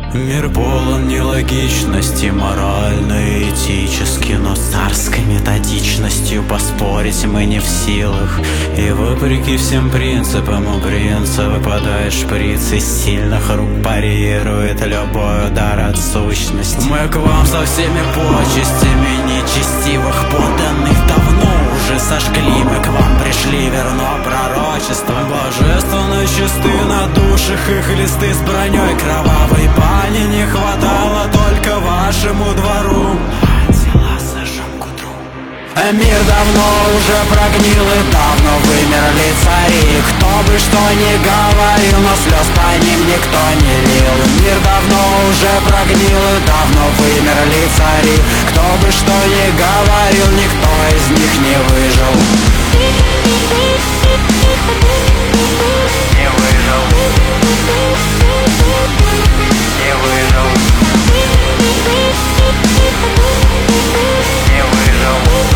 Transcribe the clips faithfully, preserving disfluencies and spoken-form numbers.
Мир полон нелогичности, морально и этически, но с царской методичностью поспорить мы не в силах. И вопреки всем принципам у принца выпадает шприц, из сильных рук парирует любой удар от сущности. Мы к вам со всеми почестями нечестивых подданных давно уже сожгли. Мы к вам пришли, верно пророчество. Божественно чисты на душах их листы с броней кровавой бани. Не хватало только вашему двору. Тела сожжем к утру. Мир давно уже прогнил и давно вымерли цари. Кто бы что ни говорил, но слез по ним никто не лил. Мир давно уже прогнил и давно вымерли цари. Кто бы что ни говорил, никто из них не выжил. Не выжил. Не выжил. Не выжил.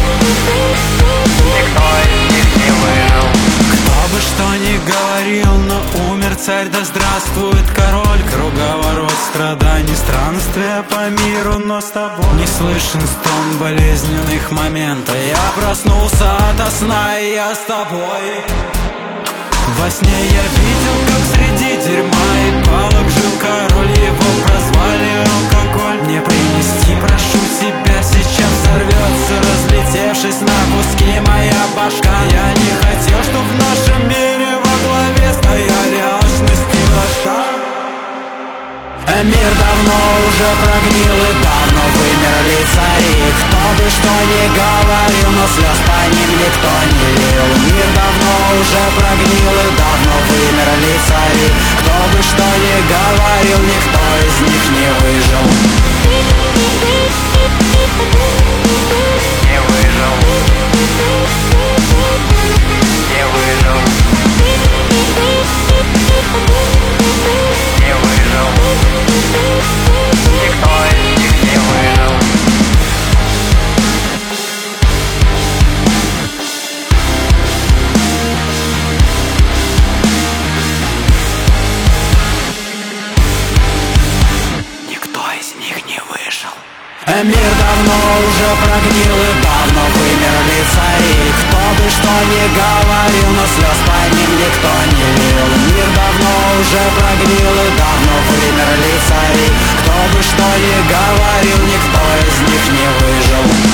Никто из них не выжил. Кто бы что ни говорил, но умер царь, да здравствует король. Круговорот страданий, странствия по миру, но с тобой не слышен стон болезненных моментов. Я проснулся ото сна, и я с тобой. Во сне я видел, как среди дерьма и палок жил король. Его прозвали алкоголь. Мне принести, прошу тебя, сейчас взорвется, разлетевшись на куски моя башка. Я не хотел, чтоб в нашем мире во главе стояли алчность и ложка. Мир давно уже прогнил и давно вымерли цари. Кто бы что ни говорил, но слез по ним никто не лил. Мир давно уже прогнил и давно вымерли цари. Кто бы что ни говорил, никто из них не выжил. Не выжил. Не выжил. Не выжил. Никто из них не выжил. Никто из них не выжил. Мир давно уже прогнил и давно вымерли цари. Кто бы что ни говорил, но слез по ним никто не лил. Мир давно уже прогнил и давно вымерли цари. Кто бы что ни говорил, никто из них не выжил.